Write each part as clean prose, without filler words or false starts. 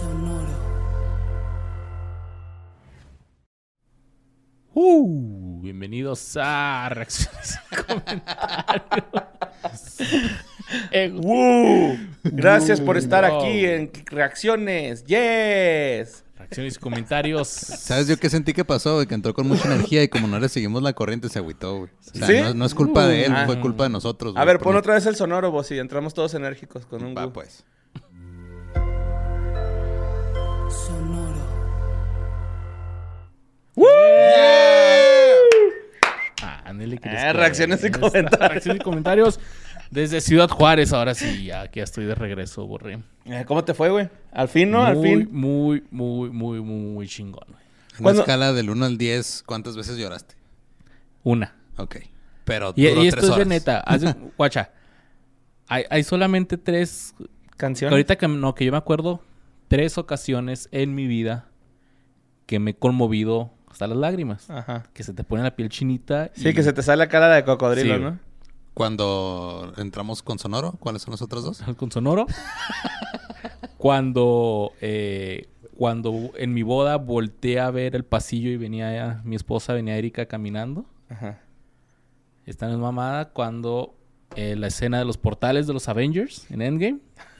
Bienvenidos a Reacciones y Comentarios. Gracias por estar aquí en Reacciones. Yes. Reacciones y comentarios. ¿Sabes yo qué sentí que pasó, güey? Que entró con mucha energía y como no le seguimos la corriente se agüitó, güey. O sea, ¿Sí? no es culpa de él, fue culpa de nosotros, güey. A ver, pon otra vez el sonoro, vos, y entramos todos enérgicos con un Va, pues. Ándale, que Reacciones y comentarios. Reacciones y comentarios desde Ciudad Juárez. Ahora sí, ya que estoy de regreso, borré. ¿Cómo te fue, güey? ¿Al fin, no? ¿Al fin? Muy chingón, güey. En una escala del 1 al 10, ¿cuántas veces lloraste? Una. Ok. Pero Y duró esto 3 horas. es de neta. Guacha. Hay solamente 3... ¿Canciones? Ahorita que yo me acuerdo, 3 ocasiones en mi vida que me he conmovido hasta las lágrimas. Ajá. Que se te pone la piel chinita. Sí, que se te sale la cara de cocodrilo, Sí. ¿no? Cuando entramos con Sonoro, ¿cuáles son los otros dos? Con Sonoro. Cuando en mi boda volteé a ver el pasillo y venía mi esposa, venía Erika caminando. Ajá. Esta es mamada cuando la escena de los portales de los Avengers en Endgame.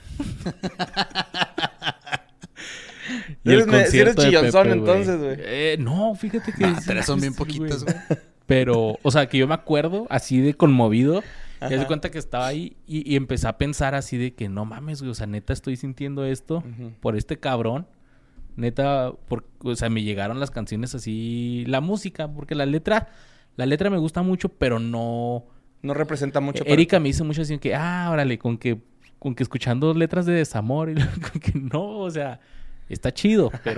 Si eres chillonzón, entonces, güey. No, fíjate que... Tres son bien sí, poquitas, güey. Pero, o sea, que yo me acuerdo así de conmovido. Ajá. Y me di cuenta que estaba ahí y empecé a pensar así de que no mames, güey. O sea, neta estoy sintiendo esto por este cabrón. Neta, o sea, me llegaron las canciones así... La música, porque la letra me gusta mucho, pero no... No representa mucho. Erika me hizo mucho así que... órale, con que escuchando letras de desamor y con que no, o sea... Está chido, pero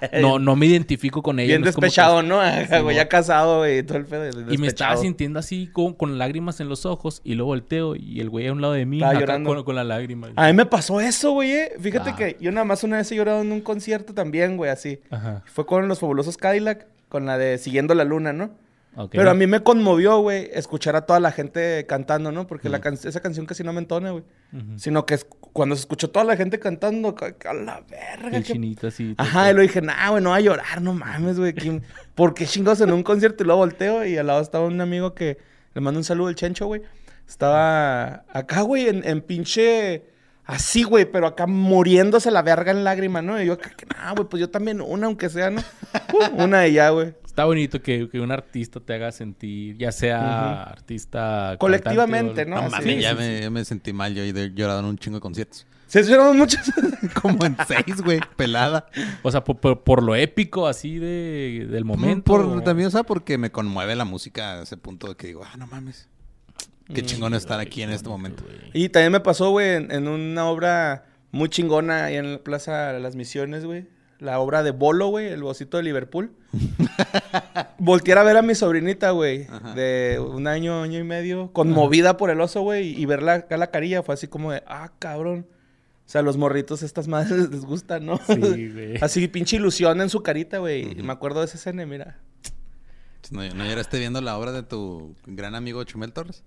no me identifico con ella. Bien no es como despechado, que... ¿no? Ajá, güey, ya casado, güey, todo el pedo. Y me estaba sintiendo así con lágrimas en los ojos y luego volteo y el güey a un lado de mí estaba acá llorando con la lágrima. A mí me pasó eso, güey. Fíjate Ah. que yo nada más una vez he llorado en un concierto también, güey, así. Ajá. Fue con los Fabulosos Cadillac, con la de Siguiendo la Luna, ¿no? Ok. Pero a mí me conmovió, güey, escuchar a toda la gente cantando, ¿no? Porque esa canción casi no me entona, güey. Sino que cuando se escuchó toda la gente cantando, a la verga. El chinito así. Ajá, y lo dije, nah, güey, no va a llorar, no mames, güey. ¿Por qué chingados en un concierto? Y luego volteo y al lado estaba un amigo que le mando un saludo, el Chencho, güey. Estaba acá, güey, en pinche... Así, güey, pero acá muriéndose la verga en lágrima, ¿no? Y yo acá, nah, güey, pues yo también una, aunque sea, ¿no? Una y ya, güey. Está bonito que un artista te haga sentir, ya sea artista... Colectivamente, cantante, ¿no? No Así mames, es. ya me sentí mal. Yo he llorado en un chingo de conciertos. Se hicieron muchos. Como en 6, güey. Pelada. O sea, por lo épico así del momento. También, o sea, porque me conmueve la música a ese punto de que digo, no mames. Qué chingón estar aquí en este momento. Y también me pasó, güey, en una obra muy chingona ahí en la Plaza de las Misiones, güey. La obra de Bolo, güey, el Bocito de Liverpool. Voltear a ver a mi sobrinita, güey, de un año y medio, conmovida por el oso, güey, y verla acá la carilla fue así como de, cabrón. O sea, los morritos estas madres les gustan, ¿no? Sí, güey. Así, pinche ilusión en su carita, güey. Me acuerdo de esa escena, mira. ¿No lloraste viendo la obra de tu gran amigo Chumel Torres?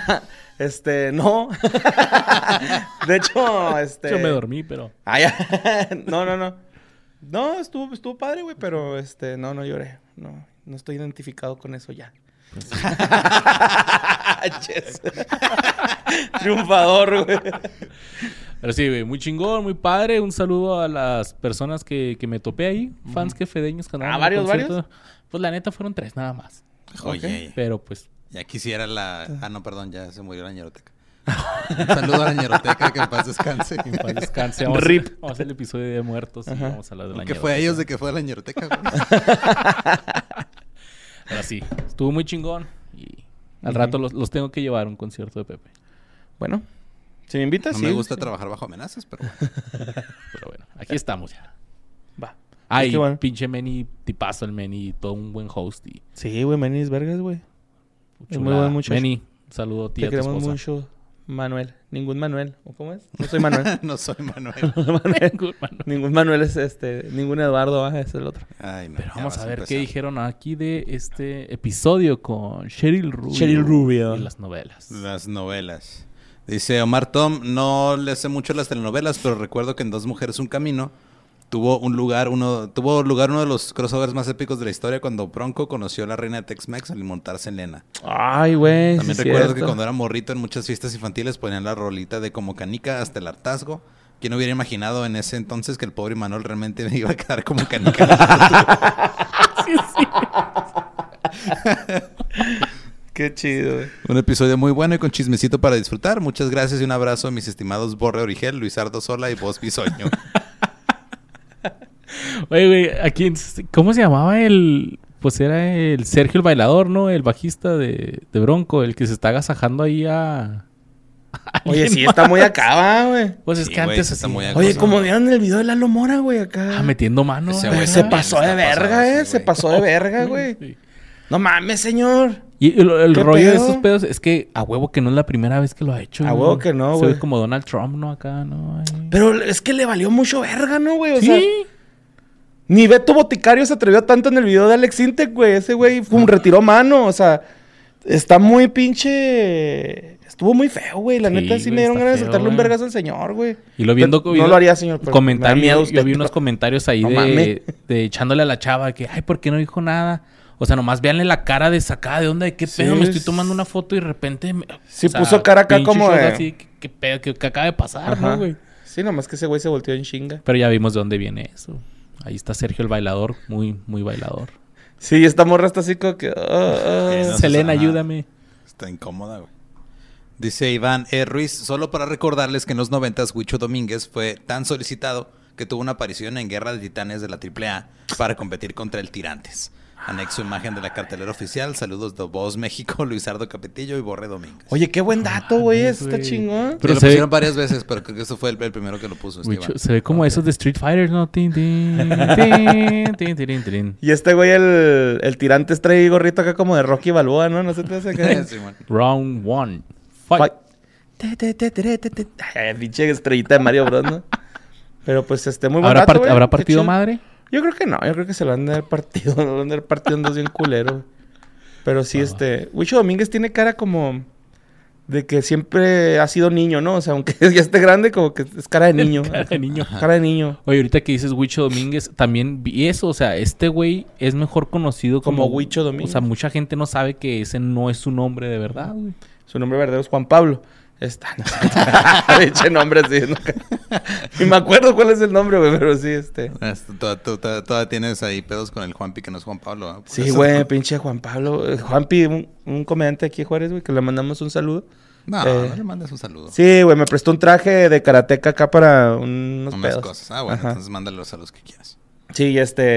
No. De hecho, Yo me dormí, pero... Ya. No. No, estuvo padre, güey, pero no lloré. No estoy identificado con eso ya. Yes. Triunfador, güey. Pero sí, güey, muy chingón, muy padre. Un saludo a las personas que me topé ahí. Fans quefedeños que andaban en el ¿varios? concierto. Pues la neta fueron 3 nada más. Oye. Pero pues... Ya quisiera no, perdón, ya se murió la ñeroteca. Un saludo a la ñeroteca, que en paz descanse. En paz descanse. RIP. Vamos a hacer el episodio de muertos y vamos a hablar de la ¿Qué fue a ellos de que fue a la ñeroteca, güey? Pero sí, estuvo muy chingón. Y al rato los tengo que llevar a un concierto de Pepe. Bueno, si me invitas, No sí. me gusta trabajar bajo amenazas, pero... Pero bueno, aquí estamos ya. Va. Ay, Qué bueno. pinche Meni, tipazo el Meni, todo un buen host. Y Sí, güey, Menis vergas, güey. Es muy chulada. buen muchacho. Meni, un saludo a ti y Te a tu queremos esposa. mucho, Manuel. Ningún Manuel. ¿O cómo es? No soy Manuel. No soy Manuel. Ningún Manuel es ningún Eduardo, es el otro. Ay, no, Pero ya vamos vas a ver empezar. qué dijeron aquí de este episodio con Cheryl Rubio. Cheryl Rubio. Y las novelas. Las novelas. Dice Omar Tom, no le sé mucho las telenovelas, pero recuerdo que en Dos Mujeres Un Camino tuvo lugar uno de los crossovers más épicos de la historia cuando Bronco conoció a la reina de Tex-Mex al montarse en Lena. Ay, güey. También recuerdo que cuando era morrito en muchas fiestas infantiles ponían la rolita de Como Canica hasta el hartazgo. ¿Quién hubiera imaginado en ese entonces que el pobre Imanol realmente me iba a quedar como canica? Sí. Qué chido, güey. Un episodio muy bueno y con chismecito para disfrutar. Muchas gracias y un abrazo a mis estimados Borre Origel, Luisardo Sola y Vos Bisoño. Oye, güey, aquí, ¿cómo se llamaba el...? Pues era el Sergio el bailador, ¿no? El bajista de Bronco, el que se está agasajando ahí a... Oye, sí, está muy acá, güey. Pues es Sí, que güey, antes sí está así... muy Oye, como vieron en el video de Lalo Mora, güey, acá. metiendo mano. Ese Pero güey se también pasó de está verga, pasado, sí, se güey. pasó de verga, güey. Sí. No mames, señor. Y el ¿Qué rollo de pedo? estos pedos es que a huevo que no es la primera vez que lo ha hecho. A güey. huevo que no, Se güey. ve como Donald Trump, ¿no? Acá, ¿no? Ahí. Pero es que le valió mucho verga, ¿no, güey? O Sí. sea, ni Beto Boticario se atrevió tanto en el video de Alex Intec, güey. Ese güey retiró mano. O sea, está muy pinche... Estuvo muy feo, güey. La Sí, neta sí güey, me dieron está ganas de feo, soltarle un güey. vergazo al señor, güey. Y lo viendo... No lo haría, señor, pero me da miedo comentarios, usted, yo vi pero- unos comentarios ahí No mames. de echándole a la chava que, ay, ¿por qué no dijo nada? O sea, nomás véanle la cara de sacada de onda de qué Sí, pedo. Me estoy es- tomando una foto y de repente... Sí, puso cara acá pinche como shock de- así, ¿qué pedo? ¿Qué acaba de pasar, Ajá. no, güey? Sí, nomás que ese güey se volteó en chinga. Pero ya vimos de dónde viene eso. Ahí está Sergio el bailador. Muy, muy bailador. Sí, esta morra está así como que... no sé, Selena, ajá. ayúdame. Está incómoda, güey. Dice Iván Ruiz, solo para recordarles que en los 90s Huicho Domínguez fue tan solicitado que tuvo una aparición en Guerra de Titanes de la AAA para competir contra el Tirantes. Anexo imagen de la cartelera oficial. Saludos de Voz México, Luisardo Capetillo y Borre Domínguez. Oye, qué buen dato, güey. mames, Está güey. chingón. Pero pero lo se ve- pusieron varias veces, pero creo que eso fue el primero que lo puso. Huicho, Iván. se ve como esos de Street Fighter, ¿no? Tin, tin, tin, tin, tin, tin. Y este güey, el tirante trae gorrito acá como de Rocky Balboa, ¿no? No sé te hace acá. Sí, man. Round one. Fight. Fight. Ay, pinche estrellita de Mario Bros, ¿no? Pero pues muy buen ¿Habrá, dato, güey. ¿habrá Qué partido chido. madre? Yo creo que no. Yo creo que se lo han de haber partido. Lo han de haber partido en dos bien culero, güey. Pero sí, Huicho Domínguez tiene cara como... De que siempre ha sido niño, ¿no? O sea, aunque ya esté grande, como que es cara de niño. Cara de niño. Cara de niño. Oye, ahorita que dices Huicho Domínguez, también vi eso. O sea, este güey es mejor conocido Como Huicho Domínguez. O sea, mucha gente no sabe que ese no es su nombre de verdad, güey. Su nombre verdadero es Juan Pablo. No. Eche nombre así. ¿No? Ni me acuerdo cuál es el nombre, güey, pero sí, Todavía tienes ahí pedos con el Juanpi, que no es Juan Pablo. ¿No? Sí, güey, pinche Juan Pablo. Juanpi, un comediante aquí de Juárez, güey, que le mandamos un saludo. No, no le mandes un saludo. Sí, güey, me prestó un traje de karateca acá para unos Unas pedos. cosas. Ah, bueno, Ajá. entonces mándalos a los que quieras. Sí,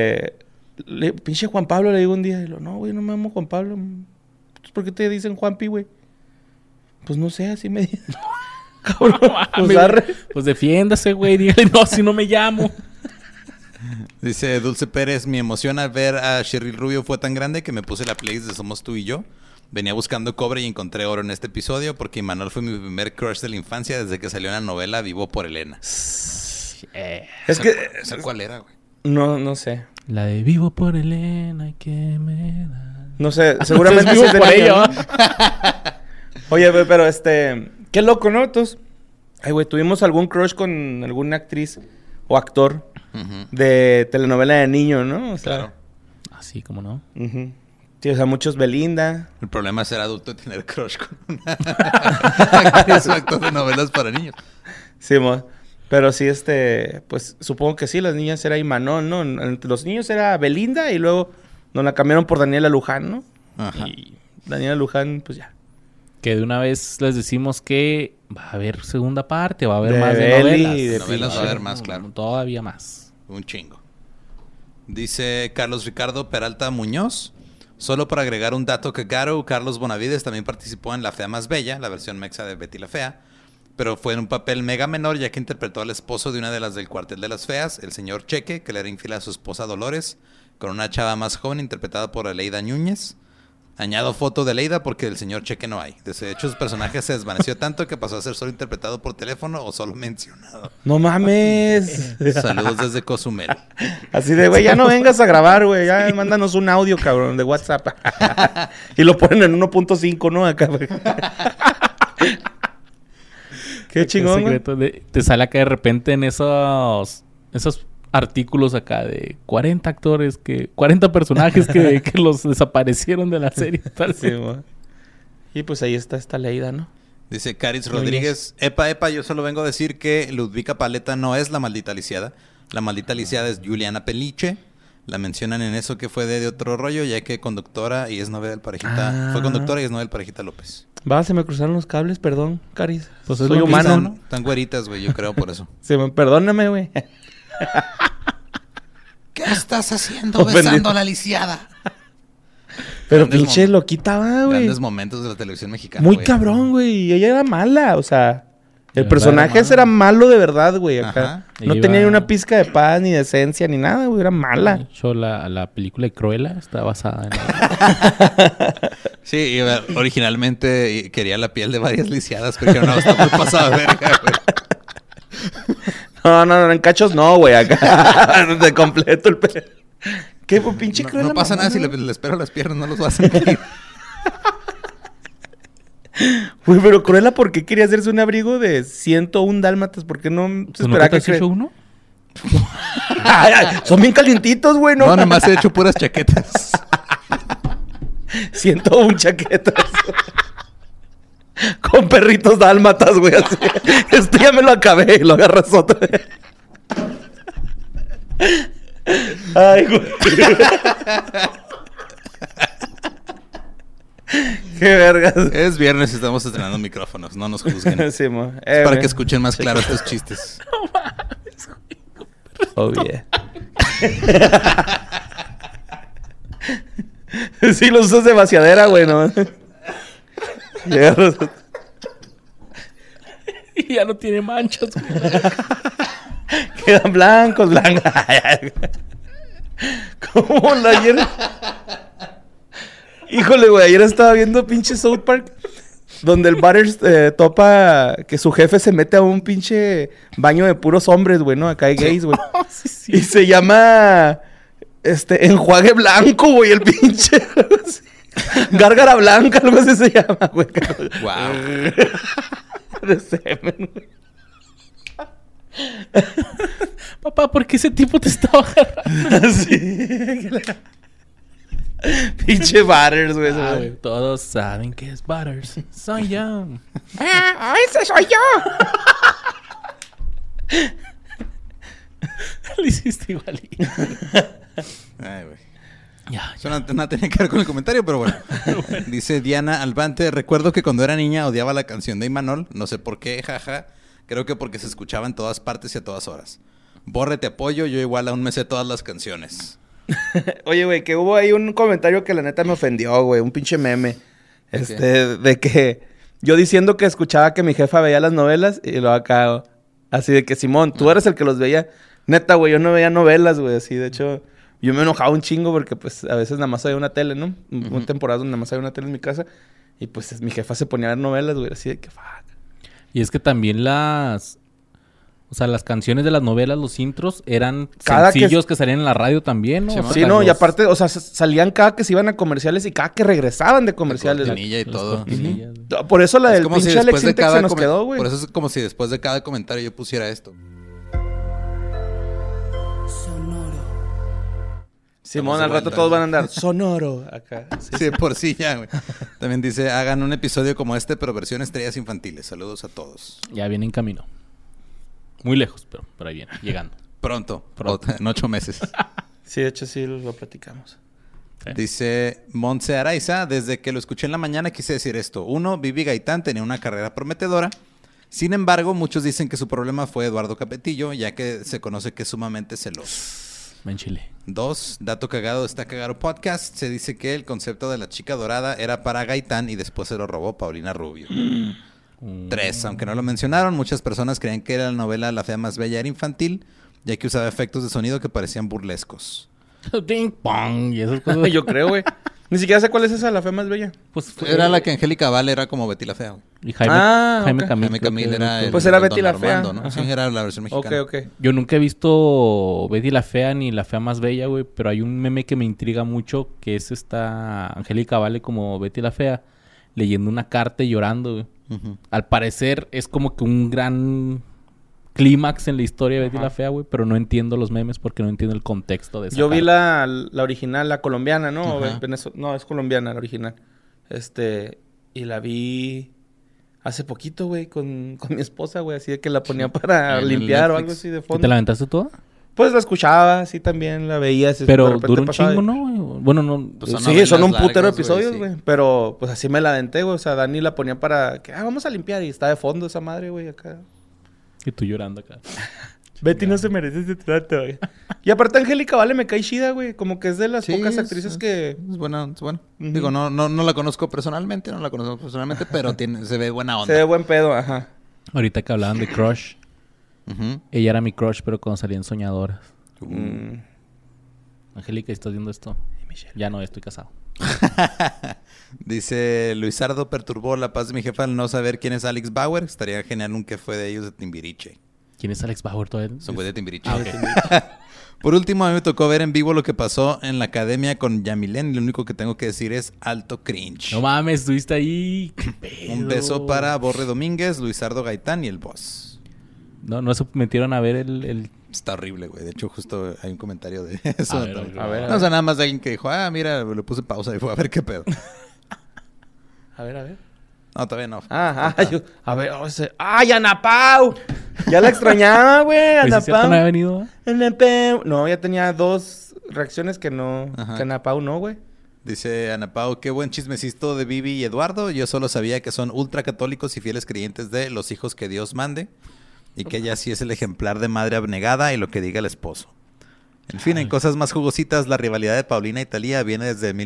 pinche Juan Pablo le digo un día, y lo, no, güey, no me llamo Juan Pablo. Entonces, ¿por qué te dicen Juanpi, güey? Pues no sé, así me dicen. Cabrón, pues arre. Pues defiéndase, güey. Dígale, no, si no me llamo. Dice Dulce Pérez, mi emoción al ver a Cheryl Rubio fue tan grande que me puse la playlist de Somos Tú y Yo. Venía buscando cobre y encontré oro en este episodio porque Imanol fue mi primer crush de la infancia desde que salió en la novela Vivo por Elena. Es que... ¿Esa cuál era, güey? No sé. La de vivo por Elena que me da. No sé, seguramente Entonces, sí vivo es de por niño, ella, ¿no? Oye, güey, pero qué loco, ¿no? Entonces, ay, güey, tuvimos algún crush con alguna actriz o actor Ujú. de telenovela de niño, ¿no? O sea, Claro. Así como no. ujú. Sí, o sea, muchos Belinda. El problema es ser adulto y tener crush con una actriz o actor de novelas para niños. Sí, pero sí, pues supongo que sí, las niñas era Imanol, ¿no? Entre los niños era Belinda y luego nos la cambiaron por Daniela Luján, ¿no? Ajá. Y Daniela Luján, pues ya. Que de una vez les decimos que va a haber segunda parte, va a haber De más de Beli novelas. y de Novelas va a haber más, claro. Todavía más. Un chingo. Dice Carlos Ricardo Peralta Muñoz. Solo para agregar un dato que Carlos Bonavides también participó en La Fea Más Bella, la versión mexa de Betty la Fea, pero fue en un papel mega menor ya que interpretó al esposo de una de las del cuartel de las feas, el señor Cheque, que le era infiel a su esposa Dolores, con una chava más joven interpretada por Aleida Núñez. Añado foto de Leida porque del señor Cheque no hay. De hecho, su personaje se desvaneció tanto que pasó a ser solo interpretado por teléfono o solo mencionado. ¡No mames! Saludos desde Cozumel. Así de, güey, ya no vengas a grabar, güey. Ya mándanos un audio, cabrón, de WhatsApp. Y lo ponen en 1.5, ¿no? Acá, güey. Qué chingón, güey. Te sale acá de repente en esos artículos acá de 40 actores 40 personajes que los desaparecieron de la serie. Tal. Sí, y pues ahí está esta Leida, ¿no? Dice Caris Rodríguez, epa, yo solo vengo a decir que Ludvika Paleta no es la maldita lisiada. La maldita lisiada es Juliana Peliche. La mencionan en eso que fue de otro rollo, ya que conductora y es novia del parejita. Fue conductora y es novia del parejita López. Se me cruzaron los cables, perdón, Caris. Pues soy humano, ¿no? Están güeritas, güey, yo creo por eso. Perdóname, güey. ¿Qué estás haciendo besando a la lisiada? Pero pinche loquita, güey. Grandes momentos de la televisión mexicana, muy cabrón, güey. Y ella era mala, o sea... El personaje ese era malo de verdad, güey. Acá. No tenía ni una pizca de paz, ni de esencia, ni nada, güey. Era mala. De hecho, la película de Cruella está basada en... Sí, originalmente quería la piel de varias lisiadas, pero no, está muy pasado de verga, güey. No, en cachos no, güey. Acá de completo el pelo. ¿Qué, pinche Cruella? No pasa nada si le espero las piernas, no los va a sentir. Güey, pero Cruella, ¿por qué quería hacerse un abrigo de 101 dálmatas? ¿Por qué no se esperaba que... ¿No te has hecho uno? Son bien calientitos, güey, ¿no? No, nomás he hecho puras chaquetas. 101 chaquetas. Con perritos dálmatas, güey, así. Esto ya me lo acabé y lo agarras otra vez. Ay, güey. Qué vergas. Es viernes y estamos estrenando micrófonos. No nos juzguen. Sí, es para que escuchen más claro estos chistes. No mames, güey. Oh, yeah. Sí, los usas de vaciadera, güey, ¿no? Y ya no tiene manchas, güey. Quedan blancos. ¿Cómo la ayer? Híjole, güey, ayer estaba viendo pinche South Park, donde el Butters topa que su jefe se mete a un pinche baño de puros hombres, güey, ¿no? Acá hay gays, güey. Sí. Y se llama, enjuague blanco, güey, el pinche. Gárgara blanca, algo así se llama, güey. Wow. De semen, güey. Papá, ¿por qué ese tipo te estaba agarrando? Sí. Pinche Butters, güey. Todos saben que es Butters. Soy yo. ¡Ese soy yo! Lo hiciste igualito. Ay, güey. Ya. Eso no tenía que ver con el comentario, pero bueno. Dice Diana Albante, recuerdo que cuando era niña odiaba la canción de Imanol. No sé por qué, jaja. Creo que porque se escuchaba en todas partes y a todas horas. Borre, te apoyo. Yo igual aún me sé todas las canciones. Oye, güey, que hubo ahí un comentario que la neta me ofendió, güey. Un pinche meme. De que yo diciendo que escuchaba que mi jefa veía las novelas y luego acá, así de que Simón, tú eres el que los veía. Neta, güey, yo no veía novelas, güey, así. De hecho, yo me enojaba un chingo porque, pues, a veces nada más había una tele, ¿no? Una temporada donde nada más había una tele en mi casa. Y, pues, mi jefa se ponía a ver novelas, güey, así de que, fuck. Y es que también las canciones de las novelas, los intros, eran Cada sencillos que salían en la radio también, ¿no? Sí, O sea, Sí, no, y los- aparte, o sea, salían cada que se iban a comerciales y cada que regresaban de comerciales. Cortinilla y las todo. cortinillas. Por eso la Es del como si pinche Alex después de Intec cada se nos quedó, güey. Por eso es como si después de cada comentario yo pusiera esto. Simón, Estamos al igual, rato ¿verdad? todos van a andar sonoro acá. Sí, por sí ya, güey. También dice, hagan un episodio como este, pero versión estrellas infantiles. Saludos a todos. Ya viene en camino. Muy lejos, pero ahí viene, llegando. Pronto. Pronto. En 8 meses. Sí, de hecho sí lo platicamos. Dice Montse Araiza, desde que lo escuché en la mañana quise decir esto. 1, Vivi Gaitán tenía una carrera prometedora. Sin embargo, muchos dicen que su problema fue Eduardo Capetillo, ya que se conoce que es sumamente celoso. En Chile. 2, Dato Cagado está cagado podcast. Se dice que el concepto de la chica dorada era para Gaitán y después se lo robó Paulina Rubio. 3, aunque no lo mencionaron, muchas personas creían que la novela La Fea Más Bella era infantil, ya que usaba efectos de sonido que parecían burlescos. Ding pong y esas cosas. Yo creo, güey. Ni siquiera sé cuál es esa, la fe más bella. Pues Era la que Angélica Vale era como Betty la Fea, güey. Y Jaime, Ah, Jaime ok. Camil. Jaime creo Camil que era el Pues era el Betty Don la Fea. Armando, ¿no? Sí, Ajá. era la versión mexicana. Ok. Yo nunca he visto Betty la Fea ni La Fea Más Bella, güey. Pero hay un meme que me intriga mucho, que es esta Angélica Vale como Betty la Fea, leyendo una carta y llorando, güey. Ujú. Al parecer es como que un gran clímax en la historia de Betty la Fea, güey, pero no entiendo los memes porque no entiendo el contexto de esa Yo vi cara. la original, la colombiana, ¿no? Ajá. No, es colombiana la original. Y la vi hace poquito, güey, con mi esposa, güey. Así de que la ponía para En el limpiar o algo Netflix. así de ¿Y fondo. ¿Te la aventaste toda? Pues la escuchaba, así también la veía. Así, de Pero repente dura un pasaba chingo, de- ¿no, güey? Bueno, no... Pues son Sí, novelas son un putero de largas, güey, episodios, sí. güey. Pero pues así me la aventé, güey. O sea, Dani la ponía para que, vamos a limpiar. Y está de fondo esa madre, güey, acá. Y tú llorando acá. Betty no se merece ese trato, güey. Y aparte Angélica Vale me cae chida, güey. Como que es de las Sí, pocas es- actrices que... Es buena, es buena. Ujú. Digo, no la conozco personalmente, pero se ve buena onda. Se ve buen pedo, ajá. Ahorita que hablaban de crush, Ujú. ella era mi crush, pero cuando salían soñadoras. Mm. Angélica, ¿estás viendo esto? Ya no, estoy casado. Dice, Luisardo perturbó la paz de mi jefa al no saber quién es Alex Bauer. Estaría genial un que fue de ellos de Timbiriche. ¿Quién es Alex Bauer todavía? Son güey de Timbiriche. Ah, ok. Por último, a mí me tocó ver en vivo lo que pasó en la academia con Yamilén. Y lo único que tengo que decir es alto cringe. No mames, estuviste ahí. ¿Qué pedo? Un beso para Borre Domínguez, Luisardo Gaitán y el boss. No se metieron a ver el... Está horrible, güey. De hecho, justo hay un comentario de eso. A ver, a ver. No, o sea, nada más de alguien que dijo, mira, le puse pausa y fue a ver qué pedo. A ver. No, todavía no. A ver, Ana Pau. Ya la extrañaba, güey, ¿Pues Ana es cierto, Pau. no había venido? ¿Eh? Ana Pau. No, ya tenía 2 reacciones que no... Ajá. Que Ana Pau no, güey. Dice Ana Pau, qué buen chismecito de Vivi y Eduardo. Yo solo sabía que son ultracatólicos y fieles creyentes de los hijos que Dios mande. Y que ella sí es el ejemplar de madre abnegada y lo que diga el esposo. En fin, en cosas más jugositas, la rivalidad de Paulina y Thalía viene desde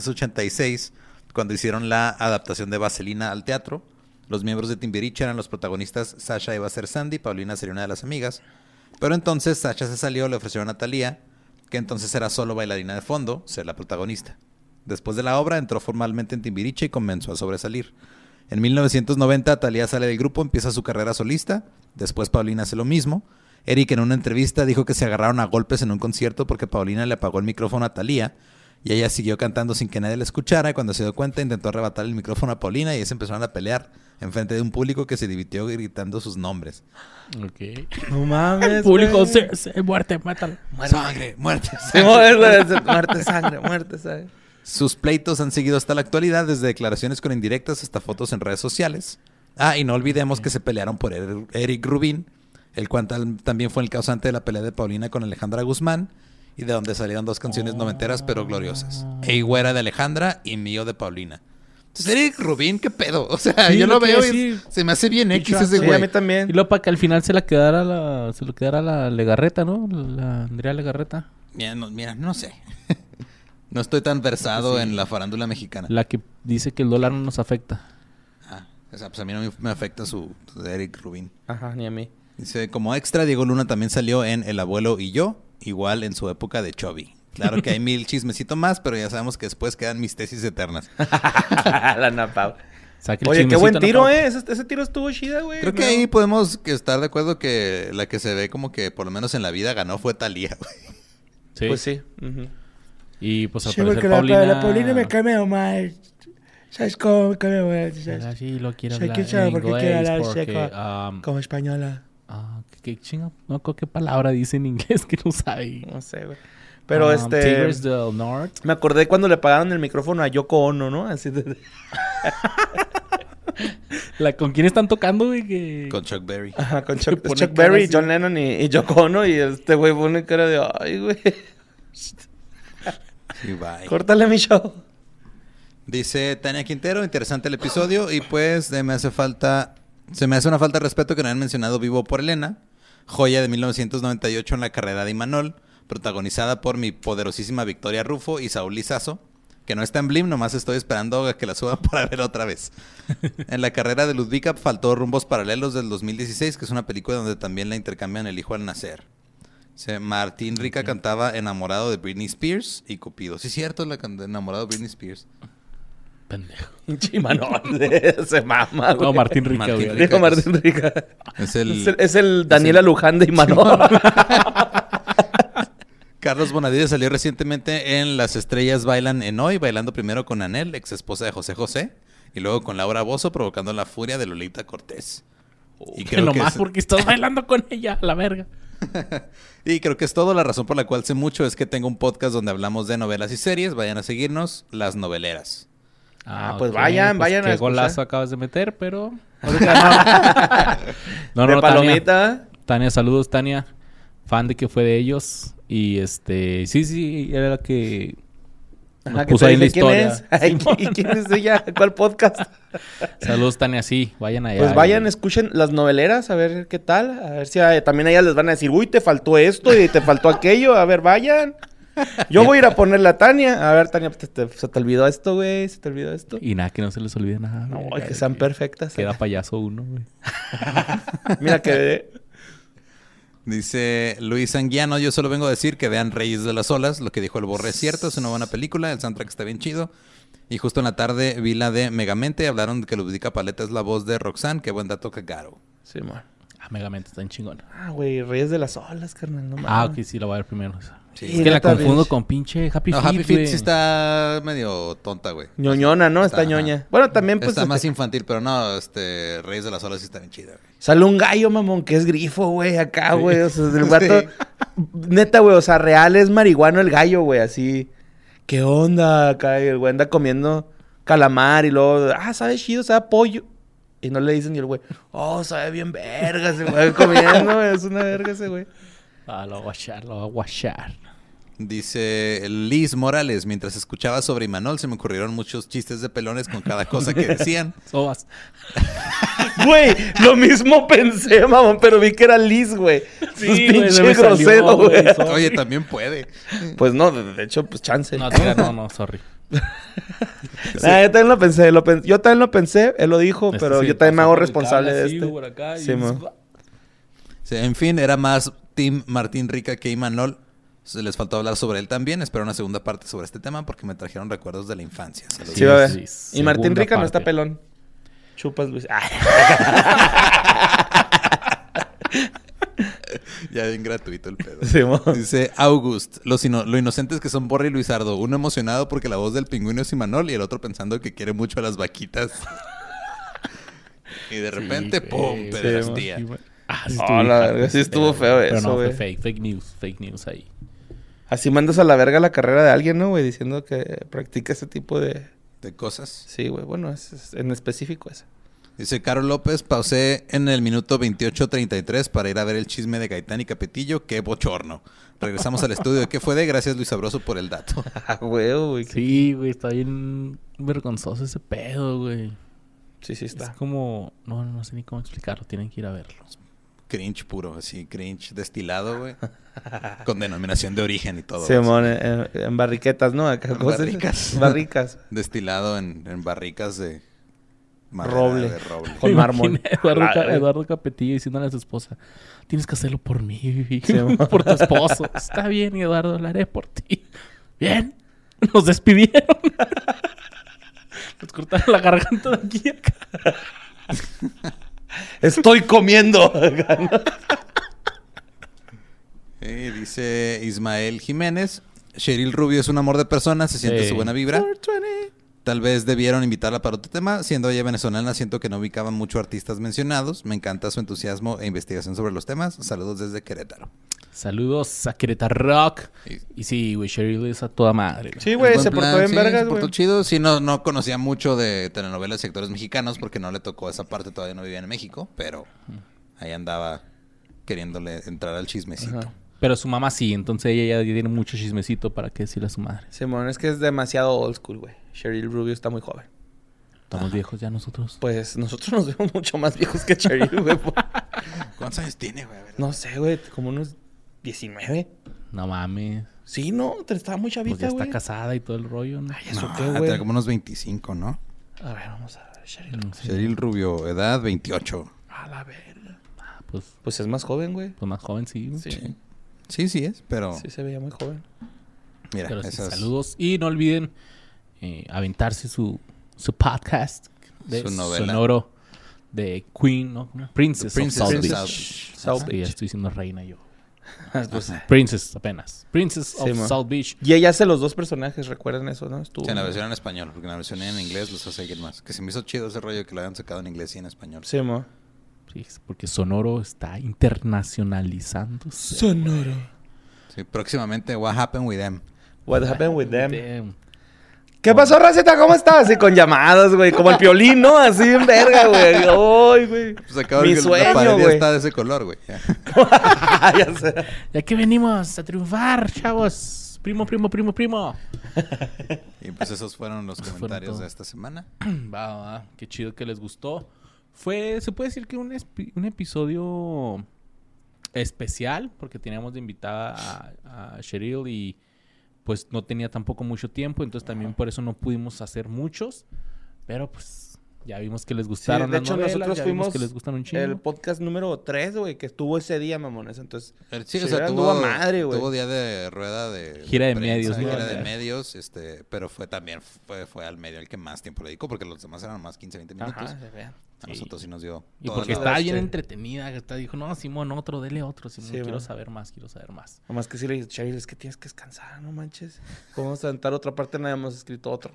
1986, cuando hicieron la adaptación de Vaselina al teatro. Los miembros de Timbiriche eran los protagonistas. Sasha iba a ser Sandy, Paulina sería una de las amigas. Pero entonces Sasha se salió, le ofrecieron a Thalía, que entonces era solo bailarina de fondo, ser la protagonista. Después de la obra, entró formalmente en Timbiriche y comenzó a sobresalir. En 1990, Thalía sale del grupo, empieza su carrera solista. Después Paulina hace lo mismo. Eric en una entrevista dijo que se agarraron a golpes en un concierto porque Paulina le apagó el micrófono a Thalía. Y ella siguió cantando sin que nadie la escuchara. Y cuando se dio cuenta, intentó arrebatar el micrófono a Paulina y ellos empezaron a pelear enfrente de un público que se divirtió gritando sus nombres. Ok. No mames, Público, güey. muerte, mátalo. ¡Sangre! ¡Muerte! Sí, muerte, sangre. Sus pleitos han seguido hasta la actualidad, desde declaraciones con indirectas hasta fotos en redes sociales. Y no olvidemos que se pelearon por Eric Rubin, el cual también fue el causante de la pelea de Paulina con Alejandra Guzmán, y de donde salieron 2 canciones noventeras pero gloriosas. Ey Güera de Alejandra y Mío de Paulina. Entonces, Eric Rubin, ¿qué pedo? O sea, Sí, yo lo lo que veo iba a y decir. se me hace bien X Sí, ese Sí, güey. a mí también. Y luego para que al final se lo quedara la Legarreta, ¿no? La Andrea Legarreta. Mira, no sé. No estoy tan versado en la farándula mexicana. La que dice que el dólar no nos afecta. O sea, pues a mí no me afecta su de Eric Rubin. Ajá, ni a mí. Dice, como extra, Diego Luna también salió en El Abuelo y Yo, igual en su época de Chovy. Claro que hay 1000 chismecitos más, pero ya sabemos que después quedan mis tesis eternas. La Ana Pau. Saque el Oye, qué chismecito, buen ¿no, tiro, Pau? Ese tiro estuvo chida, güey. Creo que No. ahí podemos estar de acuerdo que la que se ve como que por lo menos en la vida ganó fue Thalía, güey. Sí. Pues sí. Ujú. Y pues al Sí, parecer porque Paulina... la Paulina me cae medio mal. ¿Sabes cómo me cae medio mal? ¿Sabes? Sí, lo quiero Sí, hablar ¿quién sabe en por qué quiere inglés hablar porque... seco? Como española. ¿Qué chinga? No, ¿qué palabra dice en inglés que no sabe? No sé, güey. Pero Tigers del North. Me acordé cuando le pagaron el micrófono a Yoko Ono, ¿no? Así de... ¿Con quién están tocando, güey? Que... Con Chuck Berry. Ajá, con Se Chuck pone Berry, cara así. John Lennon y Yoko Ono. Y este güey pone cara de... Ay, güey. Sí, bye. Córtale mi show. Dice Tania Quintero, interesante el episodio y pues se me hace una falta de respeto que no hayan mencionado Vivo por Elena, joya de 1998 en la carrera de Imanol, protagonizada por mi poderosísima Victoria Rufo y Saúl Lizazo, que no está en Blim, nomás estoy esperando a que la suban para ver otra vez. En la carrera de Ludvika faltó Rumbos Paralelos del 2016, que es una película donde también la intercambian el hijo al nacer. Martín Rica cantaba Enamorado de Britney Spears y Cupido. Sí, es cierto, Enamorado de Britney Spears. Pendejo. Pinche Imanol. Se mama, güey. No, Martín Rica, Martín güey. Rica. Dijo Martín Rica. Es el... Es el Daniela Luján de Imanol. Carlos Bonavides salió recientemente en Las Estrellas Bailan en Hoy, bailando primero con Anel, ex esposa de José José, y luego con Laura Bozzo, provocando la furia de Lolita Cortés. Y Que creo que nomás es- porque estás bailando con ella, la verga. Y creo que es todo. La razón por la cual sé mucho es que tengo un podcast donde hablamos de novelas y series. Vayan a seguirnos, Las Noveleras. Pues vayan a Qué escuchar. golazo acabas de meter, pero... ahorita no. de Tania. palomita. Tania, saludos, Tania. Fan de que fue de ellos. Y sí, era la que nos Ajá, que puso te ahí en la dije, ¿quién historia. es? Ay, ¿y quién es ella? ¿Cuál podcast? Saludos, Tania, sí, vayan allá. Pues vayan, escuchen las noveleras, a ver qué tal. A ver si también a ellas les van a decir, uy, te faltó esto y te faltó aquello. A ver, vayan. Yo voy a ir a ponerle a Tania. A ver, Tania, se te olvidó esto, güey. ¿Se te olvidó esto? Y nada, que no se les olvide nada. No, güey. que sean perfectas. Queda payaso uno, güey. Mira que... Dice Luis Anguiano, yo solo vengo a decir que vean Reyes de las Olas. Lo que dijo el Borre es cierto, es una buena película. El soundtrack está bien chido. Y justo en la tarde vi la de Megamente. Hablaron de que Ludica Paleta es la voz de Roxanne. Qué buen dato, cagaro. Sí, man. Megamente está en chingón. Güey, Reyes de las Olas, carnal. No Ok, mames. sí, la voy a ver primero. Sí. Es que la neta, confundo bitch. con pinche Happy No, Feet, Happy Feet güey. sí está medio tonta, güey. Ñoñona, ¿no? Está Está, ñoña. ajá. Bueno, también pues... Está más infantil, pero no, Reyes de las Olas sí está bien chida, güey. Sale un gallo, mamón, que es grifo, güey, acá, güey. O sea, el vato... Neta, güey, o sea, real es marihuano el gallo, güey, así. ¿Qué onda? Acá y el güey anda comiendo calamar y luego... sabe chido, sabe a pollo. Y no le dicen ni el güey, sabe bien verga ese güey comiendo, güey. Es una verga ese güey. Lo voy a guachar. Dice Liz Morales, mientras escuchaba sobre Imanol se me ocurrieron muchos chistes de pelones con cada cosa que decían. Sobas. Güey, lo mismo pensé, mamón, pero vi que era Liz, güey. Sí, Pues güey, pinche se me salió, grosero, güey. güey. Sorry. Oye, también puede. Pues no, de hecho, pues chance. No, sorry. Yo también lo pensé, yo también lo pensé, él lo dijo, pero Sí, yo también me pasó hago por el responsable cable de así, este. por acá, y- Sí, man. Sí, en fin, era más Team Martín Rica que Imanol. Se les faltó hablar sobre él también. Espero una segunda parte sobre este tema porque me trajeron recuerdos de la infancia. Saludos. Sí, va a ver. Sí, Y Martín segunda Rica no está parte. pelón. Chupas, Luis. Ya bien gratuito el pedo. Sí, mo. Dice August, lo inocentes que son Borre y Luisardo. Uno emocionado porque la voz del pingüino es Imanol y el otro pensando que quiere mucho a las vaquitas. Y de repente, güey. ¡pum! Sí, Pederastía. Sí, güey. Sí Oh, estuvo la hija, verga, sí ese estuvo pedo, feo güey. Pero eso, no, fue güey. fake news ahí. Así mandas a la verga la carrera de alguien, ¿no, güey? Diciendo que practica ese tipo de... De cosas. Sí, güey. Bueno, es en específico ese. Dice Caro López, pausé en el minuto 28:33 para ir a ver el chisme de Gaitán y Capetillo. ¡Qué bochorno! Regresamos al estudio de ¿Qué fue de? Gracias Luis Sabroso por el dato. Güey. Sí, güey, está bien vergonzoso ese pedo, güey. Sí, Es está. como... No sé ni cómo explicarlo. Tienen que ir a verlo. Cringe puro, así, cringe destilado, güey. Con denominación de origen y todo. Simón, en barriquetas, ¿no? Acá, ¿cómo se dice? Barricas. Barricas. Destilado en barricas de madera, Roble. de roble. Con Me mármol. imaginé a Eduardo, La- Eduardo Capetillo diciéndole a su esposa: tienes que hacerlo por mí, Vivi. Sí, mo. Por tu esposo. Está bien, Eduardo, lo haré por ti. Bien. Nos despidieron. Nos cortaron la garganta de aquí a acá. Estoy comiendo. Dice Ismael Jiménez. Cheryl Rubio es un amor de persona, se siente Sí. su buena vibra. Tal vez debieron invitarla para otro tema. Siendo ella venezolana, siento que no ubicaban mucho artistas mencionados. Me encanta su entusiasmo e investigación sobre los temas. Saludos desde Querétaro. Saludos a Querétaro Rock. Y sí, güey, Cheryl es a toda madre. Sí, güey, Buen se portó plan, bien sí, vergas, se portó güey. chido. Sí, no conocía mucho de telenovelas y actores mexicanos porque no le tocó esa parte, todavía no vivía en México, pero ahí andaba queriéndole entrar al chismecito. Ajá. Pero su mamá sí, entonces ella ya tiene mucho chismecito para qué decirle a su madre. Simón, es que es demasiado old school, güey. Cheryl Rubio está muy joven. Estamos viejos ya nosotros. Pues nosotros nos vemos mucho más viejos que Cheryl, güey. ¿Cuántos años tiene, güey? A ver. No sé, güey, como unos 19. No mames. Sí, no, estaba muy Pues chavita, ya güey. está casada y todo el rollo, ¿no? Ay, ¿eso No, qué, tenía güey? como unos 25, ¿no? A ver, vamos a ver, Cheryl. Sí. Cheryl Rubio, edad 28. A la verga. Pues Pues es más joven, güey. más joven, sí. güey. Sí. Sí es, pero Sí se veía muy joven. mira, Pero sí, esas... saludos. Y no olviden aventarse su podcast de Su novela. sonoro de Queen, ¿no? ¿Cómo? Princess, The Princess of South of Beach. South Beach. South Ya Beach. estoy diciendo reina yo. Pues, Princess apenas. Princess Sí, of man. South Beach. y ella hace los dos personajes, recuerden eso, ¿no? Estuvo... Sí, en la versión en español, porque en la versión en inglés los hace alguien más. Que se me hizo chido ese rollo que lo habían sacado en inglés y en español. Sí, mo. Sí, porque Sonoro está internacionalizándose. Sonoro. Sí, próximamente, What Happened With Them. What happened with them? Damn. ¿Qué pasó, Raceta? ¿Cómo estás? Así con llamadas, güey. Como el Piolín, ¿no? Así en verga, güey. Ay, güey. Pues acabo Mi de sueño, la pared güey. está de ese color, güey. Ya sé. Ya que venimos a triunfar, chavos. Primo. Y pues esos fueron los Fueron comentarios todo. de esta semana. Va. Qué chido que les gustó. Se puede decir que un episodio especial, porque teníamos de invitada a Cheryl y pues no tenía tampoco mucho tiempo, entonces también por eso no pudimos hacer muchos, pero pues ya vimos que les gustaron de las hecho, novelas, nosotros ya vimos fuimos que les gustan un chingo. el podcast número 3, güey, que estuvo ese día, mamones. Entonces, Sí, o sí, sea, anduvo a madre, güey. tuvo día de rueda de... Gira de prensa, medios, ¿no? Gira de medios, pero fue al medio el que más tiempo le dedicó, porque los demás eran más 15, 20 minutos. Ajá, se vean. A nosotros sí nos dio... Y toda porque la- estaba bien Sí. entretenida, dijo, no, Simón, dele otro, Simón, Sí, quiero man. saber más. Nomás que sí le dije, Cheryl, es que tienes que descansar, no manches. ¿Cómo vamos a aventar otra parte? Nada hemos escrito otro.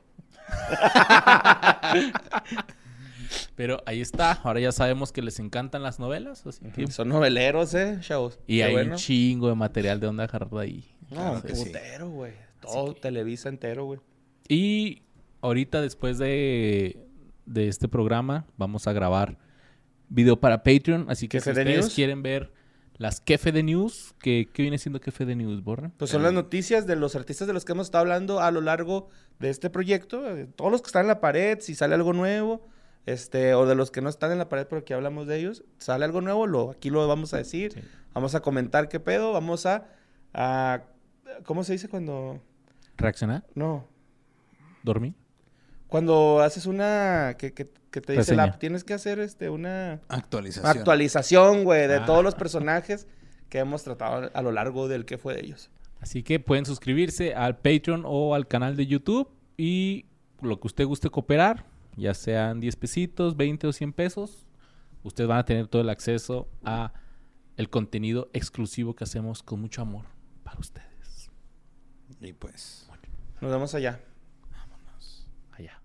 Pero ahí está, ahora ya sabemos que les encantan las novelas, así que... Son noveleros, chavos. Y Qué hay bueno. un chingo de material de dónde agarrar de ahí. No, Claro que sí. putero, güey. Todo Televisa entero, güey. Y ahorita después de este programa vamos a grabar video para Patreon, así que si ¿Kefe de ustedes News? quieren ver las Kefe de News, ¿qué viene siendo Kefe de News, Borre? Pues son las noticias de los artistas de los que hemos estado hablando a lo largo de este proyecto. Todos los que están en la pared, si sale algo nuevo, o de los que no están en la pared, pero que hablamos de ellos, sale algo nuevo, aquí lo vamos a decir. Sí. Vamos a comentar qué pedo, vamos a ¿cómo se dice cuando? ¿Reaccionar? No. ¿Dormir? Cuando haces una que te dice Reseña. tienes que hacer una Actualización. actualización, güey, de Ah. todos los personajes que hemos tratado a lo largo del que fue de ellos. Así que pueden suscribirse al Patreon o al canal de YouTube y lo que usted guste cooperar, ya sean 10 pesitos, 20 o 100 pesos, ustedes van a tener todo el acceso a el contenido exclusivo que hacemos con mucho amor para ustedes. Y pues... Nos vemos allá. Allá.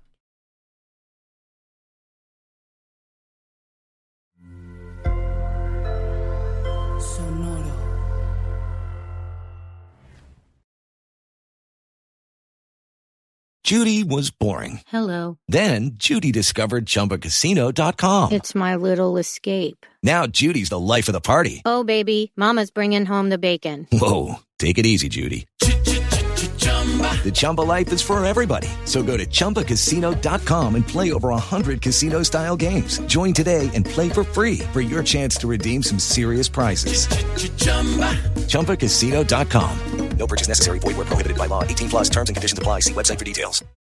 Sonoro. Judy was boring. Hello. Then Judy discovered ChumbaCasino.com. It's my little escape. Now Judy's the life of the party. Oh, baby, mama's bringing home the bacon. Whoa, take it easy, Judy. The Chumba life is for everybody. So go to ChumbaCasino.com and play over 100 casino-style games. Join today and play for free for your chance to redeem some serious prizes. ChumbaCasino.com. No purchase necessary. Void where prohibited by law. 18+ terms and conditions apply. See website for details.